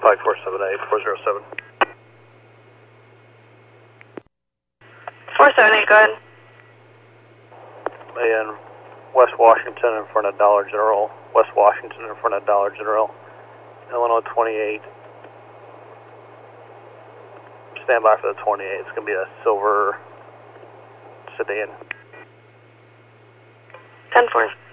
Pike 478, 407. 478, go ahead. And West Washington in front of Dollar General. West Washington in front of Dollar General. Illinois 28. Stand by for the 28. It's going to be a silver sedan. 10-4.